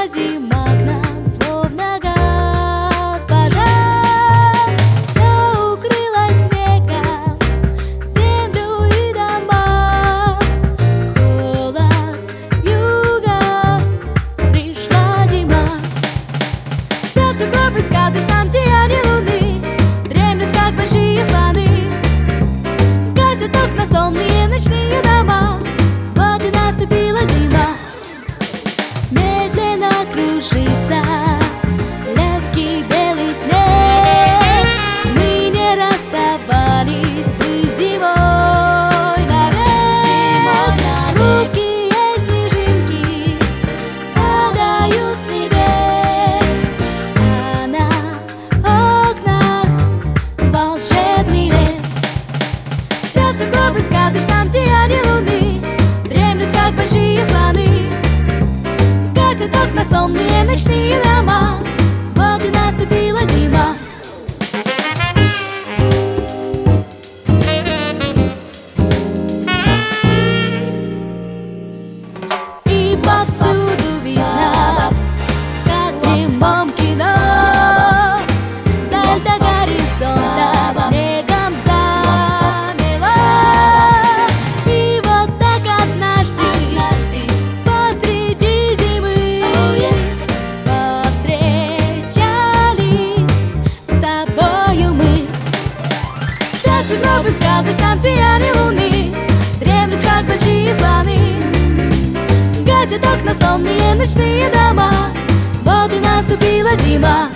наступила зима к нам, словно госпожа. Все укрылось снегом, землю и дома. Холод юга, пришла зима. Спят сугробы в сказочном сиянии луны, дремлют, как большие слоны. Гасят окна сонные ночные дома. Вот и наступила зима. Медленно кружится легкий белый снег. Мы не расставались бы зимой навек. Хрупкие снежинки падают с небес, а на окнах волшебный лес. Спят сугробы в сказочном сиянии луны, дремлют, как большие слоны. Гасят окна сонные ночные дома. Вот и наступила зима. И повсюду видно, как в немом кино, даль до горизонта снегом замела. И вот так однажды посреди зимы повстречались с тобою мы. Спят сугробы в сказочном сиянии луны, дремлют, как большие слоны. Гасят окна сонные ночные дома. Вот и наступила зима.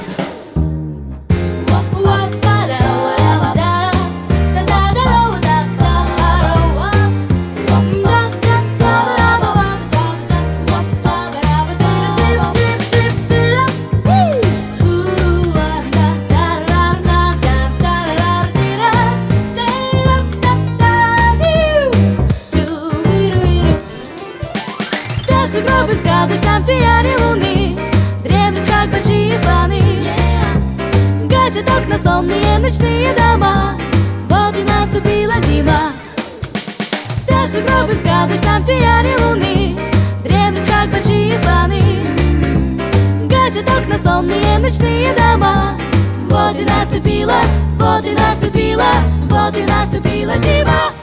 Сугробы в сказочном сиянии луны, дремлют, как большие слоны. Гасят окна сонные ночные дома. Вот и наступила зима. Спят сугробы в сказочном сиянии луны, дремлют, как большие слоны. Гасят окна сонные ночные дома. Вот и наступила, вот и наступила, вот и наступила зима.